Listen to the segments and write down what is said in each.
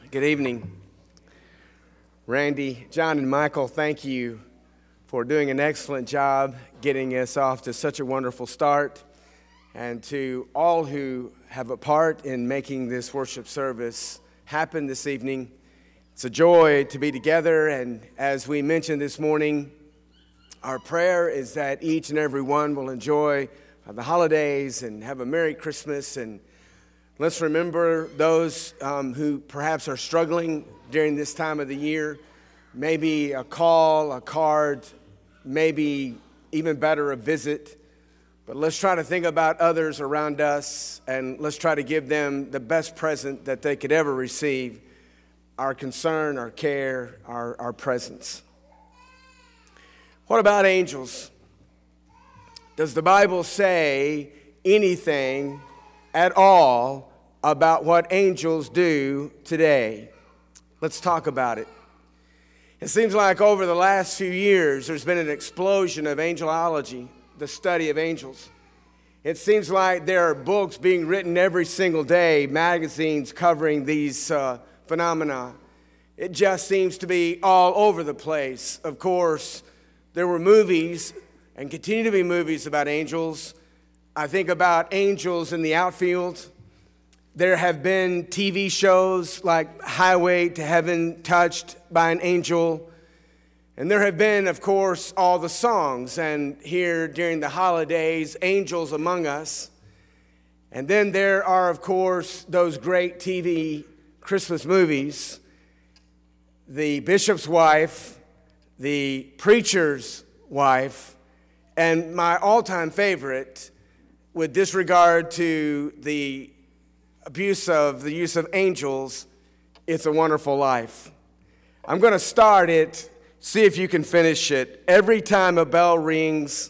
Good evening. Randy, John, and Michael, thank you for doing an excellent job getting us off to such a wonderful start. And to all who have a part in making this worship service happen this evening, it's a joy to be together. And as we mentioned this morning, our prayer is that each and every one will enjoy the holidays and have a Merry Christmas. And let's remember those who perhaps are struggling during this time of the year. Maybe a call, a card, maybe even better, a visit. But let's try to think about others around us, and let's try to give them the best present that they could ever receive: our concern, our care, our presence. What about angels? Does the Bible say anything at all about what angels do today? Let's talk about it. It seems like over the last few years, there's been an explosion of angelology, the study of angels. It seems like there are books being written every single day, magazines covering these phenomena. It just seems to be all over the place. Of course, there were movies and continue to be movies about angels. I think about angels in the outfield. There have been TV shows like Highway to Heaven, Touched by an Angel. And there have been, of course, all the songs. And here during the holidays, Angels Among Us. And then there are, of course, those great TV Christmas movies: The Bishop's Wife, The Preacher's Wife, and my all-time favorite, with disregard to the use of angels, It's a Wonderful Life. I'm going to start it, see if you can finish it. Every time a bell rings,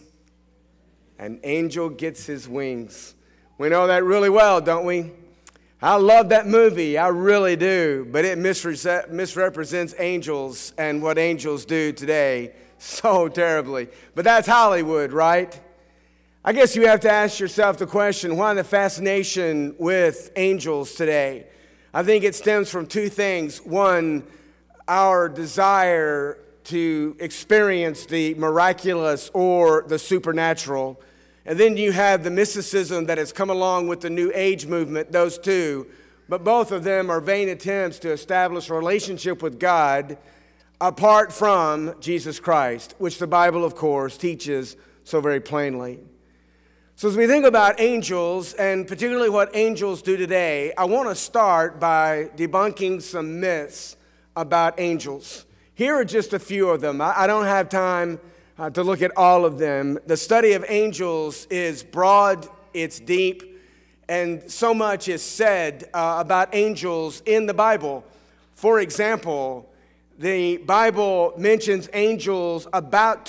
an angel gets his wings. We know that really well, don't we? I love that movie, I really do, but it misrepresents angels and what angels do today so terribly. But that's Hollywood, right? I guess you have to ask yourself the question, why the fascination with angels today? I think it stems from two things. One, our desire to experience the miraculous or the supernatural. And then you have the mysticism that has come along with the New Age movement, those two. But both of them are vain attempts to establish a relationship with God apart from Jesus Christ, which the Bible, of course, teaches so very plainly. So as we think about angels, and particularly what angels do today, I want to start by debunking some myths about angels. Here are just a few of them. I don't have time to look at all of them. The study of angels is broad, it's deep, and so much is said about angels in the Bible. For example, the Bible mentions angels about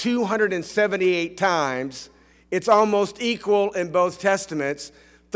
278 times. It's almost equal in both Testaments.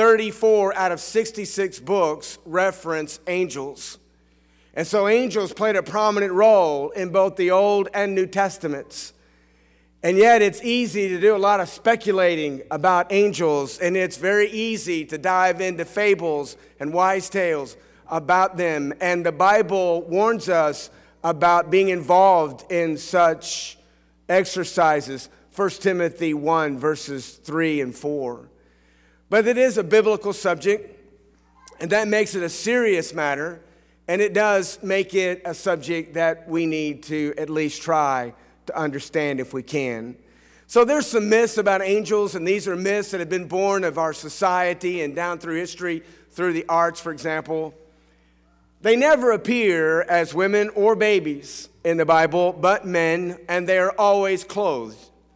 34 out of 66 books reference angels. And so angels played a prominent role in both the Old and New Testaments. And yet it's easy to do a lot of speculating about angels, and it's very easy to dive into fables and wise tales about them. And the Bible warns us about being involved in such exercises. 1 Timothy 1, verses 3 and 4. But it is a biblical subject, and that makes it a serious matter, and it does make it a subject that we need to at least try to understand if we can. So there's some myths about angels, and these are myths that have been born of our society and down through history, through the arts, for example. They never appear as women or babies in the Bible, but men, and they are always clothed.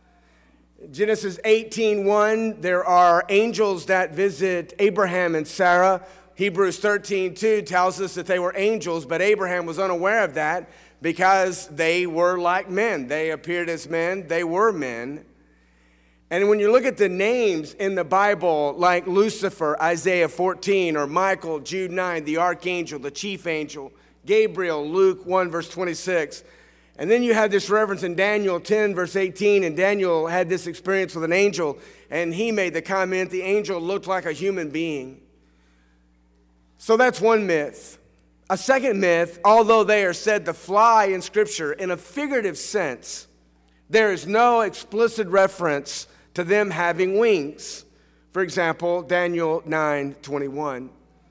Genesis 18:1, there are angels that visit Abraham and Sarah. Hebrews 13:2 tells us that they were angels, but Abraham was unaware of that because they were like men. They appeared as men, they were men. And when you look at the names in the Bible, like Lucifer, Isaiah 14, or Michael, Jude 9, the archangel, the chief angel, Gabriel, Luke 1, verse 26. And then you have this reference in Daniel 10, verse 18, and Daniel had this experience with an angel, and he made the comment, the angel looked like a human being. So that's one myth. A second myth, although they are said to fly in Scripture in a figurative sense, there is no explicit reference to them having wings. For example, Daniel 9:21.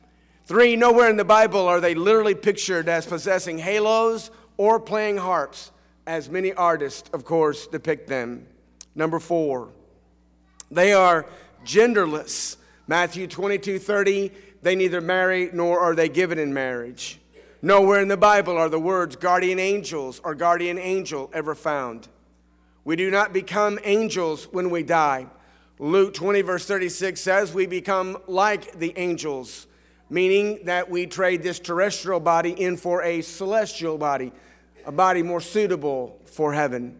3, nowhere in the Bible are they literally pictured as possessing halos or playing harps, as many artists, of course, depict them. Number 4, they are genderless. Matthew 22:30, they neither marry nor are they given in marriage. Nowhere in the Bible are the words guardian angels or guardian angel ever found. We do not become angels when we die. Luke 20 verse 36 says we become like the angels, meaning that we trade this terrestrial body in for a celestial body, a body more suitable for heaven.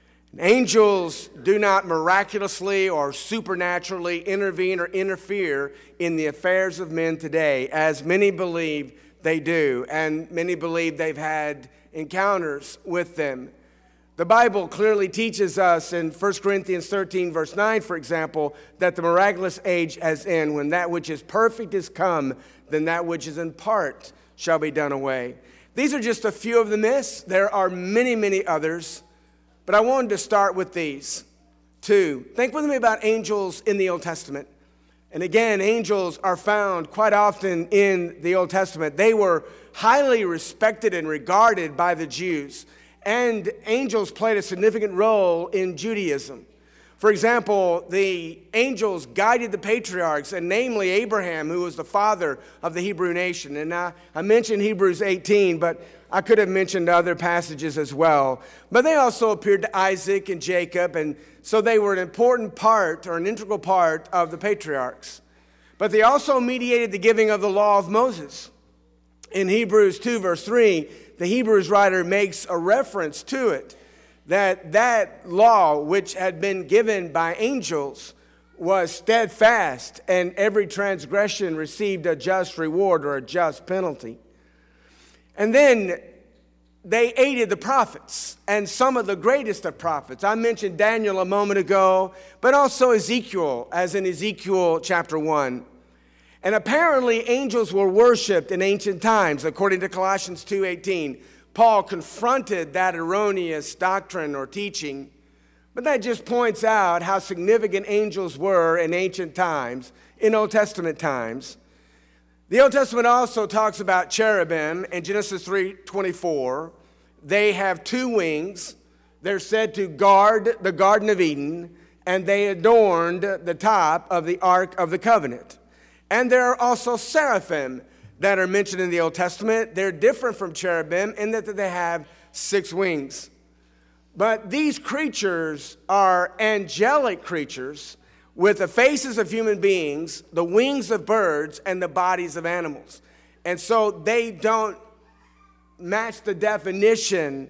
Angels do not miraculously or supernaturally intervene or interfere in the affairs of men today, as many believe they do, and many believe they've had encounters with them. The Bible clearly teaches us in 1 Corinthians 13, verse 9, for example, that the miraculous age has ended. When that which is perfect is come, then that which is in part shall be done away. These are just a few of the myths. There are many, many others, but I wanted to start with these two. Think with me about angels in the Old Testament. And again, angels are found quite often in the Old Testament. They were highly respected and regarded by the Jews. And angels played a significant role in Judaism. For example, the angels guided the patriarchs, and namely Abraham, who was the father of the Hebrew nation. And I mentioned Hebrews 18, but I could have mentioned other passages as well. But they also appeared to Isaac and Jacob, and so they were an important part or an integral part of the patriarchs. But they also mediated the giving of the law of Moses. In Hebrews 2, verse 3, the Hebrews writer makes a reference to it, that law which had been given by angels was steadfast, and every transgression received a just reward or a just penalty. And then they aided the prophets, and some of the greatest of prophets. I mentioned Daniel a moment ago, but also Ezekiel, as in Ezekiel chapter 1. And apparently angels were worshipped in ancient times, according to Colossians 2:18. Paul confronted that erroneous doctrine or teaching, but that just points out how significant angels were in ancient times, in Old Testament times. The Old Testament also talks about cherubim in Genesis 3:24. They have 2 wings. They're said to guard the Garden of Eden, and they adorned the top of the Ark of the Covenant. And there are also seraphim that are mentioned in the Old Testament. They're different from cherubim in that they have 6 wings. But these creatures are angelic creatures with the faces of human beings, the wings of birds, and the bodies of animals. And so they don't match the definition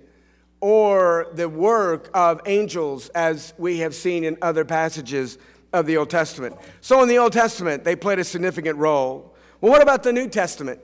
or the work of angels as we have seen in other passages of the Old Testament. So in the Old Testament, they played a significant role. Well, what about the New Testament?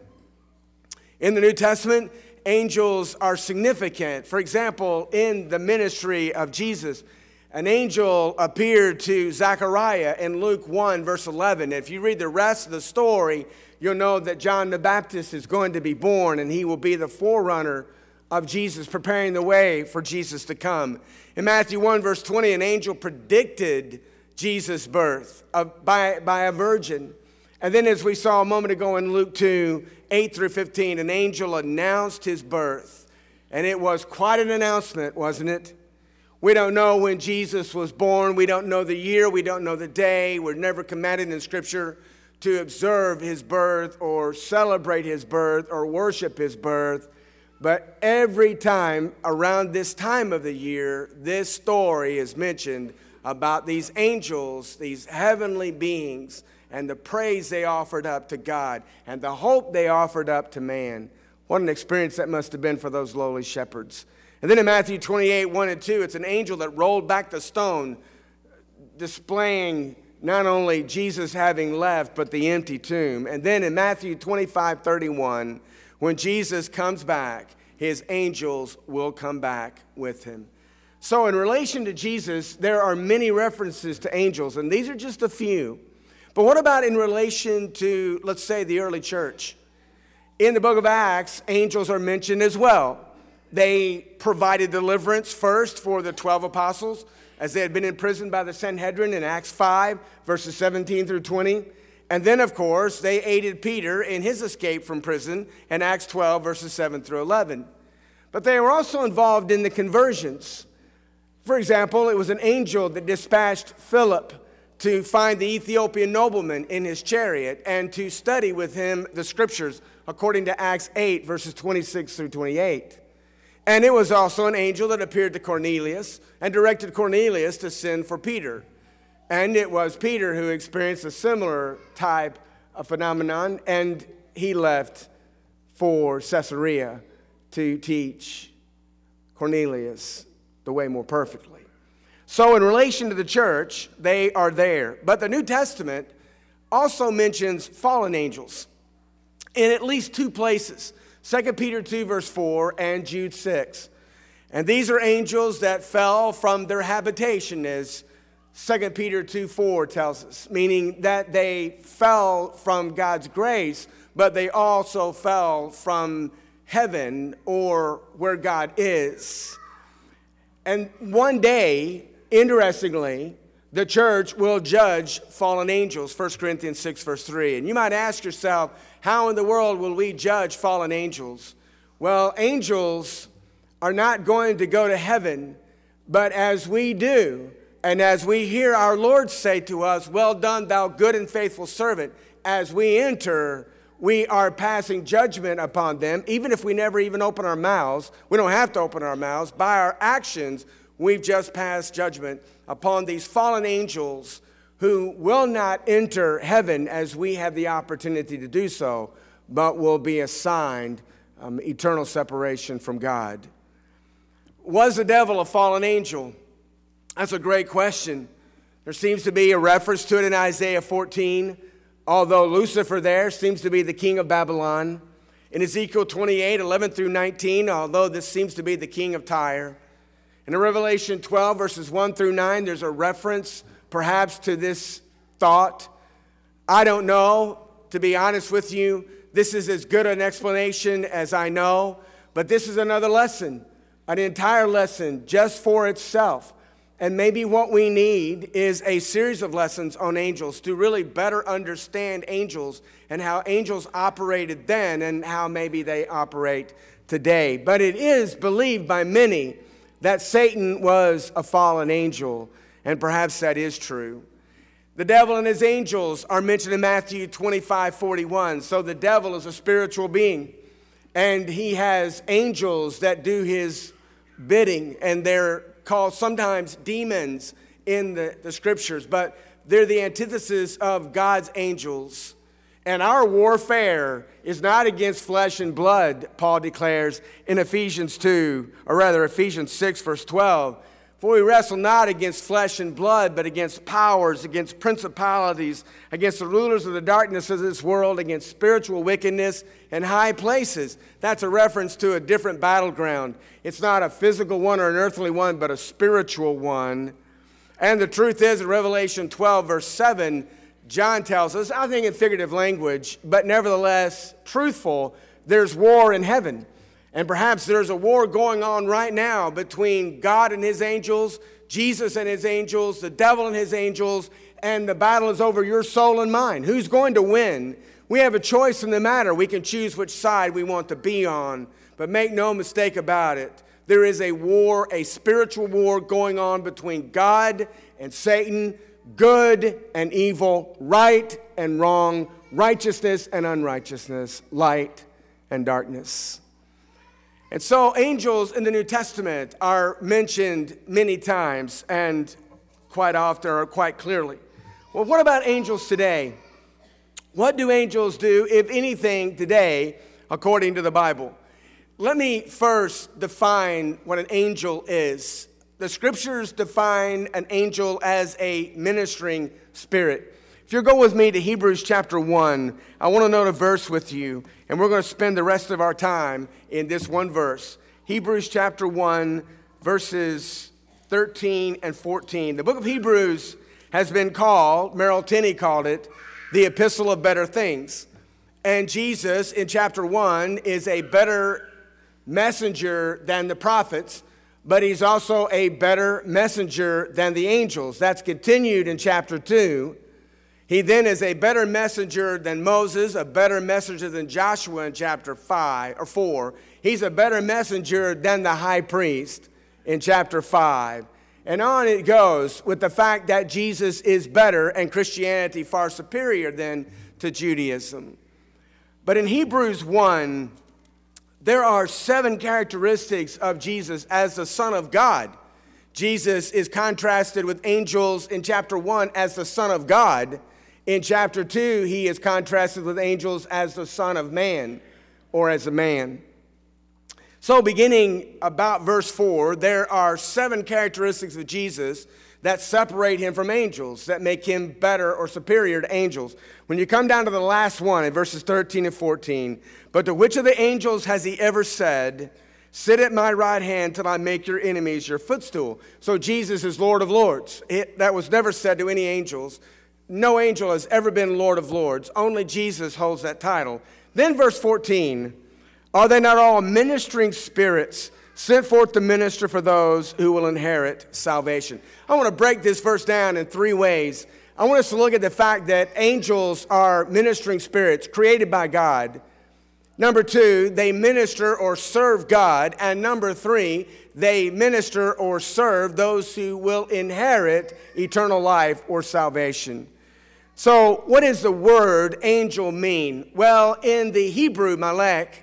In the New Testament, angels are significant. For example, in the ministry of Jesus, an angel appeared to Zechariah in Luke 1, verse 11. If you read the rest of the story, you'll know that John the Baptist is going to be born, and he will be the forerunner of Jesus, preparing the way for Jesus to come. In Matthew 1, verse 20, an angel predicted Jesus' birth by a virgin. And then as we saw a moment ago in Luke 2, 8 through 15, an angel announced his birth. And it was quite an announcement, wasn't it? We don't know when Jesus was born. We don't know the year. We don't know the day. We're never commanded in Scripture to observe his birth or celebrate his birth or worship his birth. But every time around this time of the year, this story is mentioned about these angels, these heavenly beings, and the praise they offered up to God and the hope they offered up to man. What an experience that must have been for those lowly shepherds. And then in Matthew 28, 1 and 2, it's an angel that rolled back the stone, displaying not only Jesus having left, but the empty tomb. And then in Matthew 25, 31, when Jesus comes back, his angels will come back with him. So in relation to Jesus, there are many references to angels, and these are just a few. But what about in relation to, let's say, the early church? In the book of Acts, angels are mentioned as well. They provided deliverance first for the 12 apostles as they had been imprisoned by the Sanhedrin in Acts 5, verses 17 through 20. And then, of course, they aided Peter in his escape from prison in Acts 12, verses 7 through 11. But they were also involved in the conversions. For example, it was an angel that dispatched Philip to find the Ethiopian nobleman in his chariot and to study with him the scriptures, according to Acts 8, verses 26 through 28. And it was also an angel that appeared to Cornelius and directed Cornelius to send for Peter. And it was Peter who experienced a similar type of phenomenon, and he left for Caesarea to teach Cornelius the way more perfectly. So in relation to the church, they are there. But the New Testament also mentions fallen angels in at least two places, 2 Peter 2, verse 4, and Jude 6. And these are angels that fell from their habitation, as 2 Peter 2, 4 tells us, meaning that they fell from God's grace, but they also fell from heaven or where God is. And one day, interestingly, the church will judge fallen angels, 1 Corinthians 6, verse 3. And you might ask yourself, how in the world will we judge fallen angels? Well, angels are not going to go to heaven, but as we do, and as we hear our Lord say to us, "Well done, thou good and faithful servant," as we enter, we are passing judgment upon them, even if we never even open our mouths. We don't have to open our mouths. By our actions, we've just passed judgment upon these fallen angels who will not enter heaven as we have the opportunity to do so, but will be assigned eternal separation from God. Was the devil a fallen angel? That's a great question. There seems to be a reference to it in Isaiah 14, although Lucifer there seems to be the king of Babylon. In Ezekiel 28, 11 through 19, although this seems to be the king of Tyre. And in Revelation 12, verses 1 through 9, there's a reference perhaps to this thought. I don't know, to be honest with you. This is as good an explanation as I know, but this is another lesson, an entire lesson just for itself. And maybe what we need is a series of lessons on angels to really better understand angels and how angels operated then and how maybe they operate today. But it is believed by many that Satan was a fallen angel, and perhaps that is true. The devil and his angels are mentioned in Matthew 25:41. So the devil is a spiritual being, and he has angels that do his bidding, and they're called sometimes demons in the scriptures, but they're the antithesis of God's angels. And our warfare is not against flesh and blood, Paul declares in Ephesians 6, verse 12. For we wrestle not against flesh and blood, but against powers, against principalities, against the rulers of the darkness of this world, against spiritual wickedness in high places. That's a reference to a different battleground. It's not a physical one or an earthly one, but a spiritual one. And the truth is, in Revelation 12, verse 7, John tells us, I think in figurative language, but nevertheless truthful, there's war in heaven. And perhaps there's a war going on right now between God and his angels, Jesus and his angels, the devil and his angels, and the battle is over your soul and mine. Who's going to win? We have a choice in the matter. We can choose which side we want to be on. But make no mistake about it. There is a war, a spiritual war going on between God and Satan, good and evil, right and wrong, righteousness and unrighteousness, light and darkness. And so angels in the New Testament are mentioned many times and quite often or quite clearly. Well, what about angels today? What do angels do, if anything, today, according to the Bible? Let me first define what an angel is. The scriptures define an angel as a ministering spirit. If you'll go with me to Hebrews chapter 1, I want to note a verse with you, and we're going to spend the rest of our time in this one verse. Hebrews chapter 1, verses 13 and 14. The book of Hebrews has been called, Merrill Tenney called it, the epistle of better things. And Jesus, in chapter 1, is a better messenger than the prophets, but he's also a better messenger than the angels. That's continued in chapter 2. He then is a better messenger than Moses, a better messenger than Joshua in chapter 5 or 4. He's a better messenger than the high priest in chapter 5. And on it goes with the fact that Jesus is better and Christianity far superior than to Judaism. But in Hebrews 1, there are 7 characteristics of Jesus as the Son of God. Jesus is contrasted with angels in chapter 1 as the Son of God. In chapter 2, he is contrasted with angels as the Son of Man, or as a man. So beginning about verse 4, there are 7 characteristics of Jesus that separate him from angels, that make him better or superior to angels. When you come down to the last one in verses 13 and 14, but to which of the angels has he ever said, sit at my right hand till I make your enemies your footstool? So Jesus is Lord of Lords. That was never said to any angels. No angel has ever been Lord of Lords. Only Jesus holds that title. Then verse 14, are they not all ministering spirits sent forth to minister for those who will inherit salvation? I want to break this verse down in 3 ways. I want us to look at the fact that angels are ministering spirits created by God. Number 2, they minister or serve God. And number 3, they minister or serve those who will inherit eternal life or salvation. So what does the word angel mean? Well, in the Hebrew, malek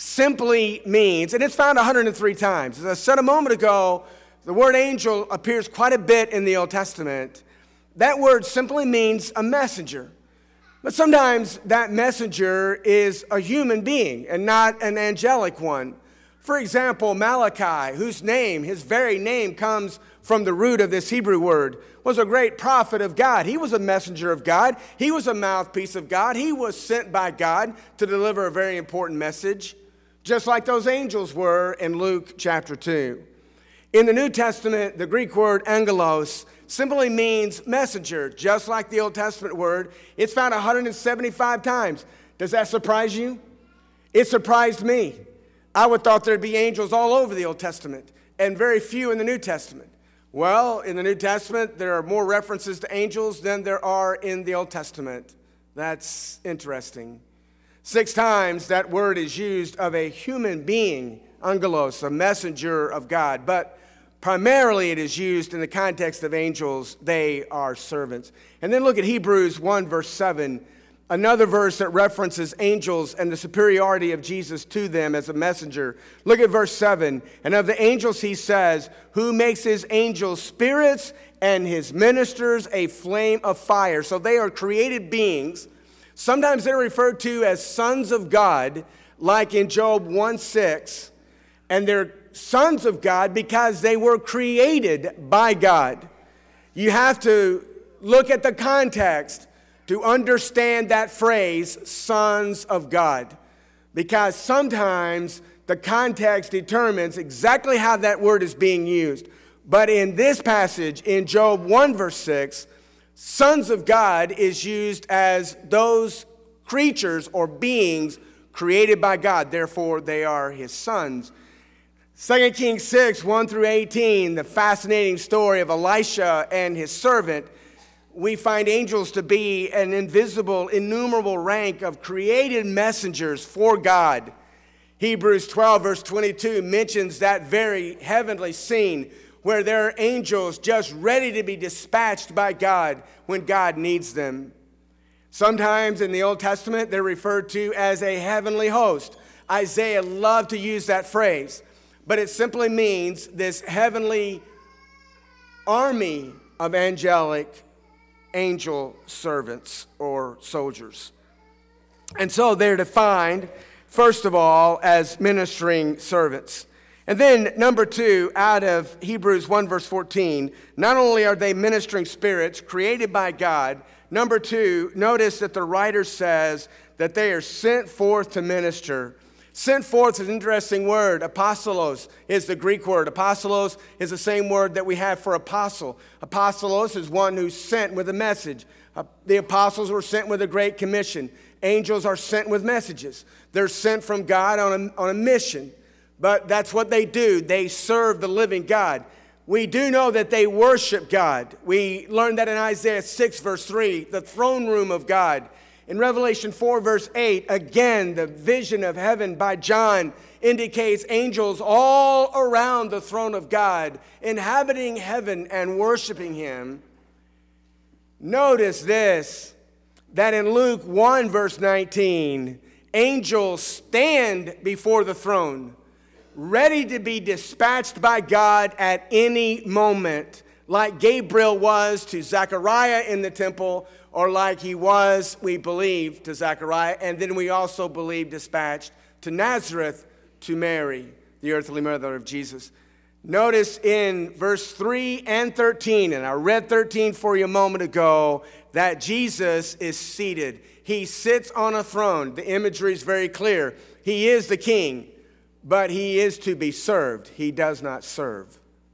simply means, and it's found 103 times. As I said a moment ago, the word angel appears quite a bit in the Old Testament. That word simply means a messenger. But sometimes that messenger is a human being and not an angelic one. For example, Malachi, whose name, his very name, comes from the root of this Hebrew word, was a great prophet of God. He was a messenger of God. He was a mouthpiece of God. He was sent by God to deliver a very important message, just like those angels were in Luke chapter 2. In the New Testament, the Greek word angelos simply means messenger, just like the Old Testament word. It's found 175 times. Does that surprise you? It surprised me. I would have thought there'd be angels all over the Old Testament and very few in the New Testament. Well, in the New Testament, there are more references to angels than there are in the Old Testament. That's interesting. 6 times that word is used of a human being, angelos, a messenger of God. But primarily it is used in the context of angels. They are servants. And then look at Hebrews 1 verse 7, another verse that references angels and the superiority of Jesus to them as a messenger. Look at verse 7. And of the angels he says, who makes his angels spirits and his ministers a flame of fire. So they are created beings. Sometimes they're referred to as sons of God, like in Job 1:6. And they're sons of God because they were created by God. You have to look at the context to understand that phrase, sons of God. Because sometimes the context determines exactly how that word is being used. But in this passage, in Job 1 verse 6, sons of God is used as those creatures or beings created by God. Therefore, they are his sons. 2 Kings 6, 1 through 18, the fascinating story of Elisha and his servant. We find angels to be an invisible, innumerable rank of created messengers for God. Hebrews 12, verse 22 mentions that very heavenly scene where there are angels just ready to be dispatched by God when God needs them. Sometimes in the Old Testament, they're referred to as a heavenly host. Isaiah loved to use that phrase, but it simply means this heavenly army of angelic angel servants or soldiers. And so they're defined, first of all, as ministering servants. And then number 2, out of Hebrews 1 verse 14, not only are they ministering spirits created by God, number 2, notice that the writer says that they are sent forth to minister. Sent forth is an interesting word. Apostolos is the Greek word. Apostolos is the same word that we have for apostle. Apostolos is one who's sent with a message. The apostles were sent with a great commission. Angels are sent with messages. They're sent from God on a mission. But that's what they do. They serve the living God. We do know that they worship God. We learned that in Isaiah 6, verse 3, the throne room of God. In Revelation 4, verse 8, again, the vision of heaven by John indicates angels all around the throne of God, inhabiting heaven and worshiping him. Notice this, that in Luke 1, verse 19, angels stand before the throne, ready to be dispatched by God at any moment, like Gabriel was to Zechariah in the temple, or like he was, we believe, to Zechariah, and then we also believe dispatched to Nazareth to Mary, the earthly mother of Jesus. Notice in verse 3 and 13, and I read 13 for you a moment ago, that Jesus is seated. He sits on a throne. The imagery is very clear. He is the king, but he is to be served. He does not serve.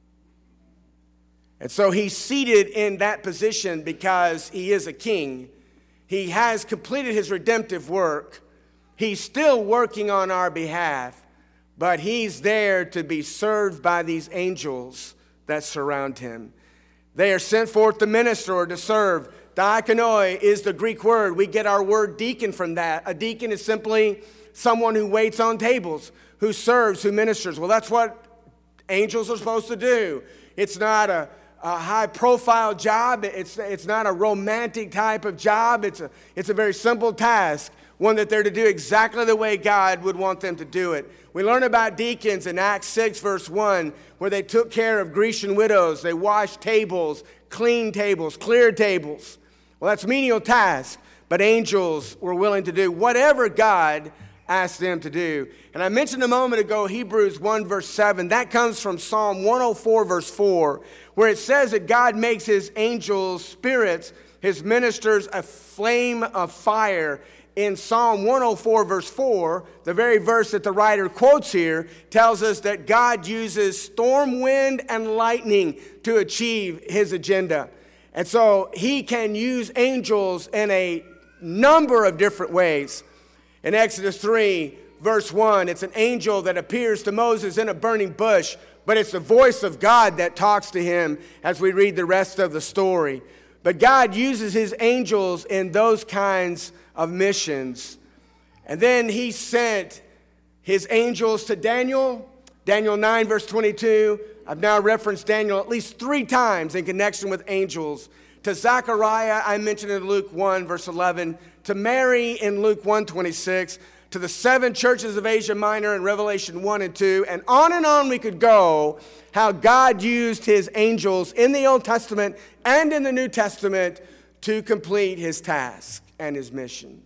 And so he's seated in that position because he is a king. He has completed his redemptive work. He's still working on our behalf, but he's there to be served by these angels that surround him. They are sent forth to minister or to serve. Diakonoi is the Greek word. We get our word deacon from that. A deacon is simply someone who waits on tables, who serves, who ministers. Well, that's what angels are supposed to do. It's not a high-profile job. It's not a romantic type of job. It's a very simple task, one that they're to do exactly the way God would want them to do it. We learn about deacons in Acts 6, verse 1, where they took care of Grecian widows. They washed tables, cleaned tables, cleared tables. Well, that's menial task, but angels were willing to do whatever God asked them to do. And I mentioned a moment ago Hebrews 1, verse 7. That comes from Psalm 104, verse 4, where it says that God makes his angels spirits, his ministers a flame of fire. In Psalm 104, verse 4, the very verse that the writer quotes here tells us that God uses storm, wind, and lightning to achieve his agenda. And so he can use angels in a number of different ways. In Exodus 3, verse 1, it's an angel that appears to Moses in a burning bush, but it's the voice of God that talks to him as we read the rest of the story. But God uses his angels in those kinds of missions. And then he sent his angels to Daniel. Daniel 9, verse 22. I've now referenced Daniel at least 3 times in connection with angels. To Zechariah, I mentioned in Luke 1, verse 11. To Mary in Luke 1:26. To the 7 churches of Asia Minor in Revelation 1 and 2. And on we could go, how God used his angels in the Old Testament and in the New Testament to complete his task and his mission.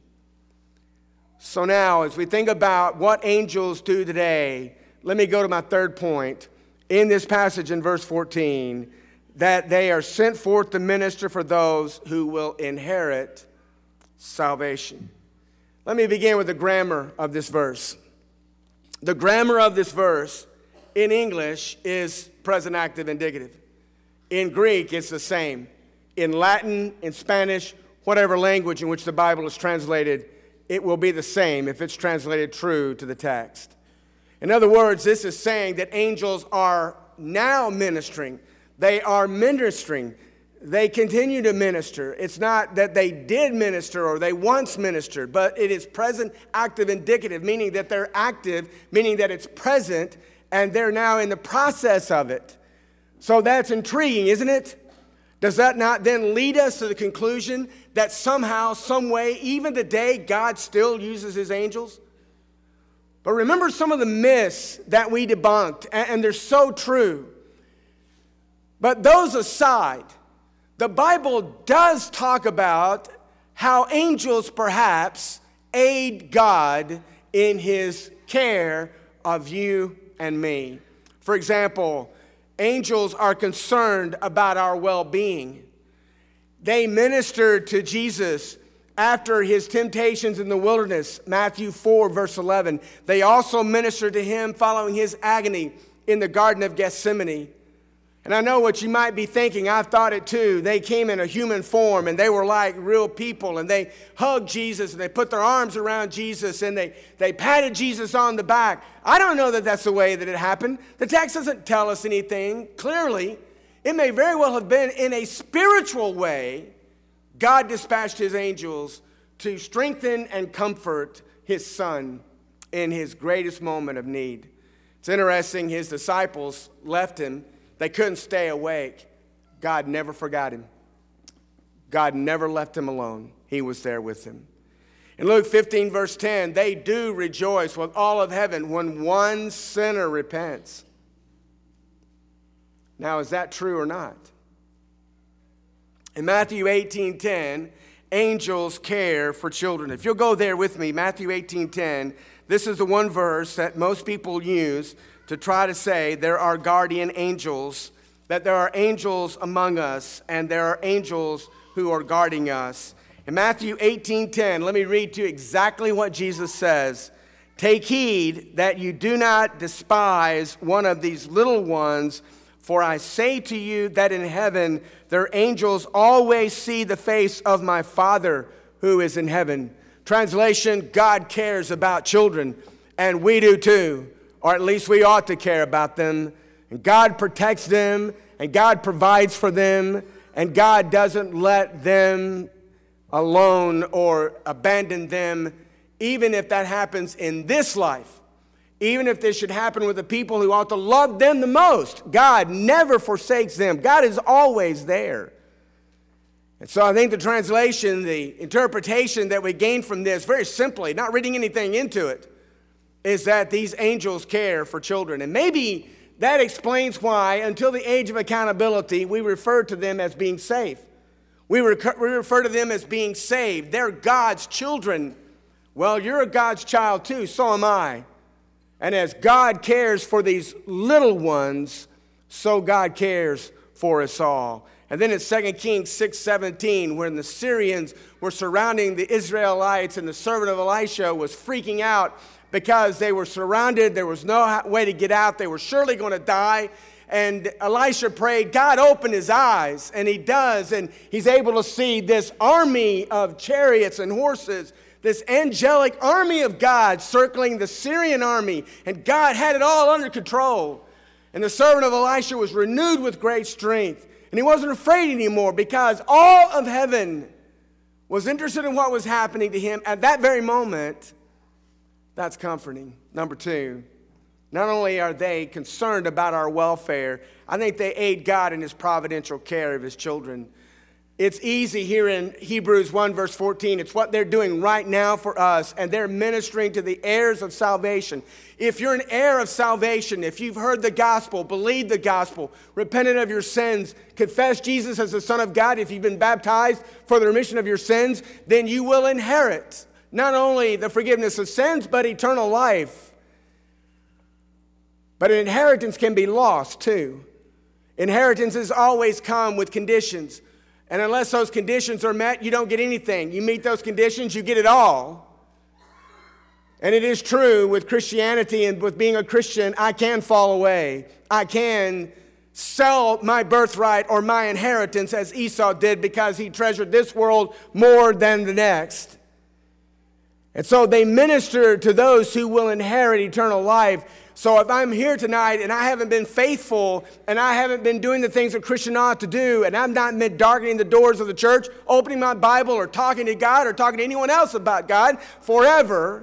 So now, as we think about what angels do today, let me go to my third point in this passage in verse 14, that they are sent forth to minister for those who will inherit salvation. Let me begin with the grammar of this verse. The grammar of this verse in English is present active indicative. In Greek, it's the same. In Latin, in Spanish, whatever language in which the Bible is translated, it will be the same if it's translated true to the text. In other words, this is saying that angels are now ministering. They are ministering. They continue to minister. It's not that they did minister or they once ministered, but it is present active indicative, meaning that they're active, meaning that it's present, and they're now in the process of it. So that's intriguing, isn't it? Does that not then lead us to the conclusion that somehow, some way, even today, God still uses his angels? But remember some of the myths that we debunked, and they're so true. But those aside, the Bible does talk about how angels perhaps aid God in his care of you and me. For example, angels are concerned about our well-being. They ministered to Jesus after his temptations in the wilderness, Matthew 4, verse 11. They also ministered to him following his agony in the Garden of Gethsemane. And I know what you might be thinking. I've thought it too. They came in a human form and they were like real people, and they hugged Jesus and they put their arms around Jesus and they patted Jesus on the back. I don't know that that's the way that it happened. The text doesn't tell us anything clearly. It may very well have been in a spiritual way. God dispatched his angels to strengthen and comfort his son in his greatest moment of need. It's interesting, his disciples left him. They couldn't stay awake. God never forgot him. God never left him alone. He was there with him. In Luke 15, verse 10, they do rejoice with all of heaven when one sinner repents. Now, is that true or not? In Matthew 18:10, angels care for children. If you'll go there with me, Matthew 18:10, this is the one verse that most people use to try to say there are guardian angels, that there are angels among us, and there are angels who are guarding us. In Matthew 18:10, let me read to you exactly what Jesus says. Take heed that you do not despise one of these little ones, for I say to you that in heaven their angels always see the face of my Father who is in heaven. Translation, God cares about children, and we do too. Or at least we ought to care about them. And God protects them, and God provides for them, and God doesn't let them alone or abandon them, even if that happens in this life. Even if this should happen with the people who ought to love them the most. God never forsakes them. God is always there. And so I think the translation, the interpretation that we gain from this, very simply, not reading anything into it, is that these angels care for children. And maybe that explains why, until the age of accountability, we refer to them as being safe. We refer to them as being saved. They're God's children. Well, you're a God's child too, so am I. And as God cares for these little ones, so God cares for us all. And then in 2 Kings 6:17, when the Syrians were surrounding the Israelites and the servant of Elisha was freaking out because they were surrounded, there was no way to get out, they were surely going to die. And Elisha prayed, God open his eyes, and he does, and he's able to see this army of chariots and horses, this angelic army of God circling the Syrian army, and God had it all under control. And the servant of Elisha was renewed with great strength, and he wasn't afraid anymore because all of heaven was interested in what was happening to him at that very moment. That's comforting. Number two, not only are they concerned about our welfare, I think they aid God in his providential care of his children. It's easy here in Hebrews 1 verse 14. It's what they're doing right now for us, and they're ministering to the heirs of salvation. If you're an heir of salvation, if you've heard the gospel, believed the gospel, repented of your sins, confessed Jesus as the Son of God, if you've been baptized for the remission of your sins, then you will inherit not only the forgiveness of sins, but eternal life. But an inheritance can be lost too. Inheritances always come with conditions. And unless those conditions are met, you don't get anything. You meet those conditions, you get it all. And it is true with Christianity and with being a Christian, I can fall away. I can sell my birthright or my inheritance as Esau did because he treasured this world more than the next. And so they minister to those who will inherit eternal life. So if I'm here tonight and I haven't been faithful and I haven't been doing the things a Christian ought to do, and I'm not darkening the doors of the church, opening my Bible or talking to God or talking to anyone else about God forever,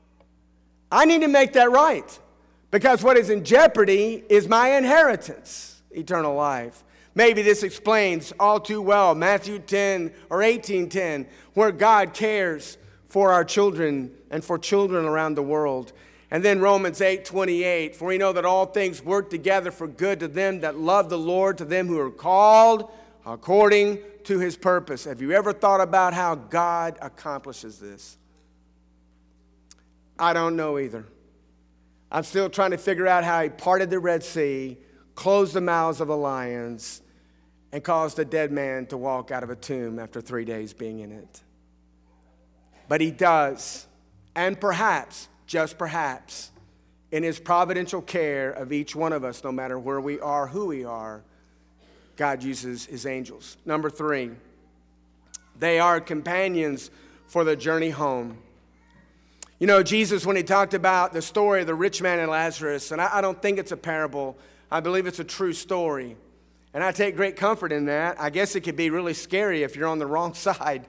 I need to make that right. Because what is in jeopardy is my inheritance, eternal life. Maybe this explains all too well Matthew 10 or 18:10, where God cares for our children and for children around the world. And then Romans 8:28, for we know that all things work together for good to them that love the Lord, to them who are called according to his purpose. Have you ever thought about how God accomplishes this? I don't know either. I'm still trying to figure out how he parted the Red Sea, closed the mouths of the lions, and caused a dead man to walk out of a tomb after 3 days being in it. But he does, and perhaps, just perhaps, in his providential care of each one of us, no matter where we are, who we are, God uses his angels. Number 3, they are companions for the journey home. You know, Jesus, when he talked about the story of the rich man and Lazarus, and I don't think it's a parable, I believe it's a true story. And I take great comfort in that. I guess it could be really scary if you're on the wrong side.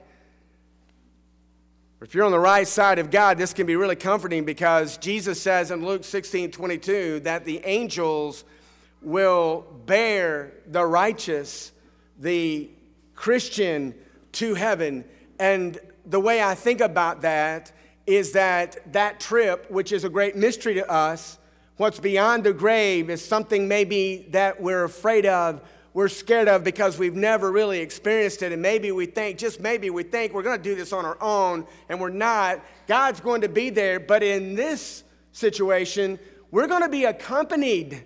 If you're on the right side of God, this can be really comforting because Jesus says in Luke 16:22 that the angels will bear the righteous, the Christian, to heaven. And the way I think about that is that trip, which is a great mystery to us, what's beyond the grave is something maybe that we're afraid of, we're scared of because we've never really experienced it. And maybe we think, just maybe we think we're going to do this on our own, and we're not. God's going to be there. But in this situation, we're going to be accompanied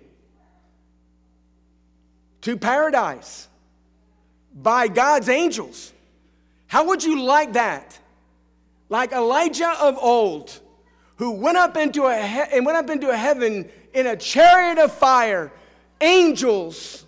to paradise by God's angels. How would you like that? Like Elijah of old, who went up into a heaven in a chariot of fire, angels.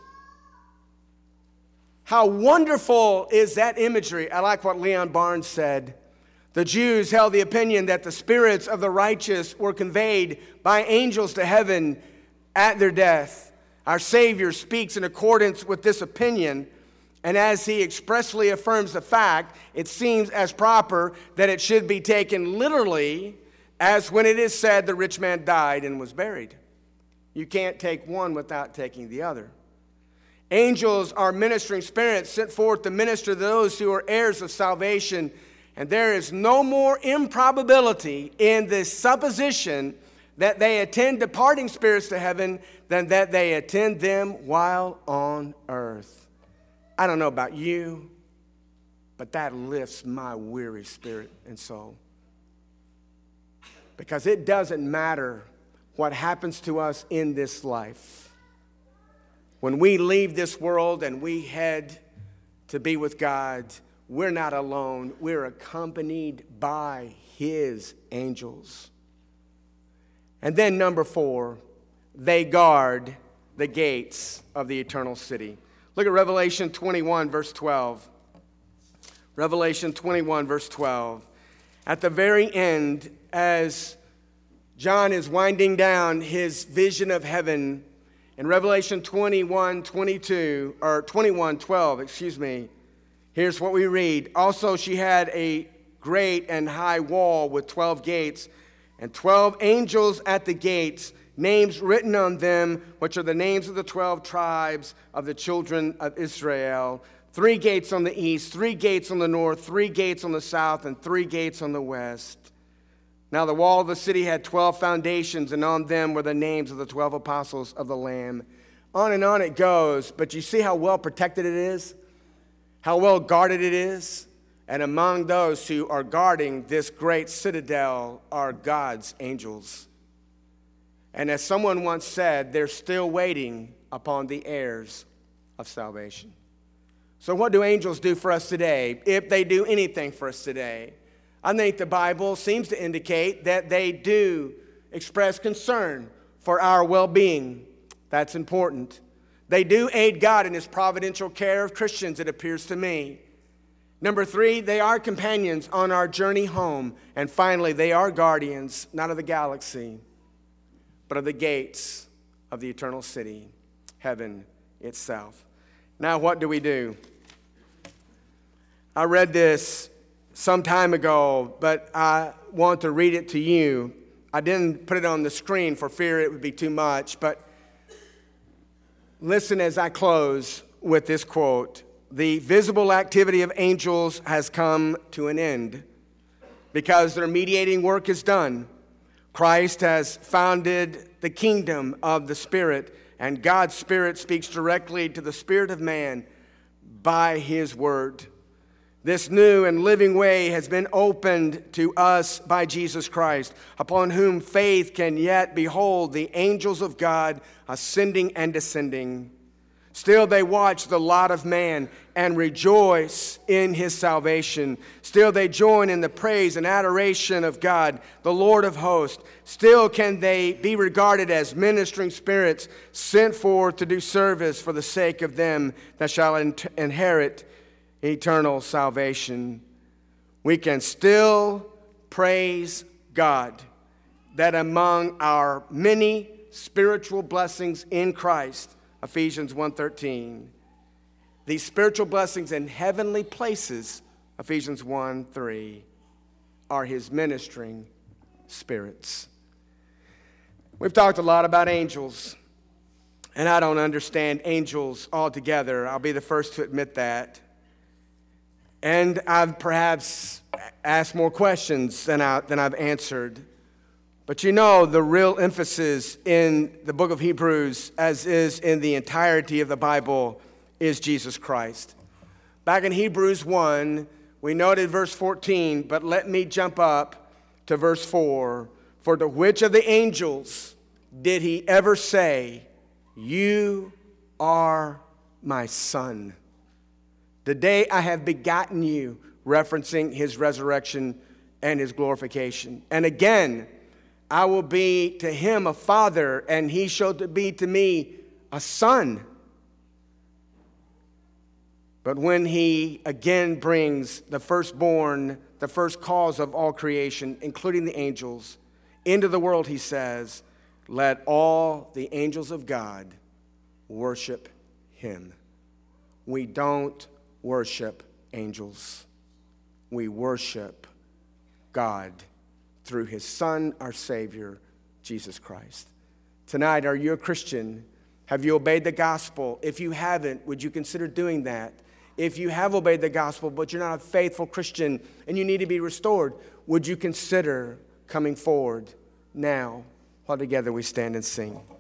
How wonderful is that imagery? I like what Leon Barnes said. The Jews held the opinion that the spirits of the righteous were conveyed by angels to heaven at their death. Our Savior speaks in accordance with this opinion, and as he expressly affirms the fact, it seems as proper that it should be taken literally as when it is said the rich man died and was buried. You can't take one without taking the other. Angels are ministering spirits sent forth to minister to those who are heirs of salvation. And there is no more improbability in this supposition that they attend departing spirits to heaven than that they attend them while on earth. I don't know about you, but that lifts my weary spirit and soul. Because it doesn't matter what happens to us in this life. When we leave this world and we head to be with God, we're not alone. We're accompanied by his angels. And then number 4, they guard the gates of the eternal city. Look at Revelation 21, verse 12. Revelation 21, verse 12. At the very end, as John is winding down his vision of heaven, in Revelation 21:12, here's what we read. Also she had a great and high wall with 12 gates, and 12 angels at the gates, names written on them, which are the names of the 12 tribes of the children of Israel. 3 gates on the east, 3 gates on the north, 3 gates on the south, and 3 gates on the west. Now the wall of the city had 12 foundations, and on them were the names of the 12 apostles of the Lamb. On and on it goes, but you see how well protected it is? How well guarded it is? And among those who are guarding this great citadel are God's angels. And as someone once said, they're still waiting upon the heirs of salvation. So what do angels do for us today, if they do anything for us today? I think the Bible seems to indicate that they do express concern for our well-being. That's important. They do aid God in his providential care of Christians, it appears to me. Number 3, they are companions on our journey home. And finally, they are guardians, not of the galaxy, but of the gates of the eternal city, heaven itself. Now, what do we do? I read this some time ago, but I want to read it to you. I didn't put it on the screen for fear it would be too much, but listen as I close with this quote. The visible activity of angels has come to an end because their mediating work is done. Christ has founded the kingdom of the Spirit, and God's Spirit speaks directly to the spirit of man by his word. This new and living way has been opened to us by Jesus Christ, upon whom faith can yet behold the angels of God ascending and descending. Still they watch the lot of man and rejoice in his salvation. Still they join in the praise and adoration of God, the Lord of hosts. Still can they be regarded as ministering spirits sent forth to do service for the sake of them that shall inherit eternal salvation. We can still praise God that among our many spiritual blessings in Christ, Ephesians 1:13. These spiritual blessings in heavenly places, Ephesians 1:3, are his ministering spirits. We've talked a lot about angels, and I don't understand angels altogether. I'll be the first to admit that. And I've perhaps asked more questions than I've answered. But you know, the real emphasis in the book of Hebrews, as is in the entirety of the Bible, is Jesus Christ. Back in Hebrews 1, we noted verse 14, but let me jump up to verse 4. For to which of the angels did he ever say, "You are my son"? The day I have begotten you, referencing his resurrection and his glorification. And again, I will be to him a father, and he shall be to me a son. But when he again brings the firstborn, the first cause of all creation, including the angels, into the world, he says, let all the angels of God worship him. We don't worship angels. We worship God through his Son, our Savior, Jesus Christ. Tonight, are you a Christian? Have you obeyed the gospel? If you haven't, would you consider doing that? If you have obeyed the gospel, but you're not a faithful Christian and you need to be restored, would you consider coming forward now while together we stand and sing?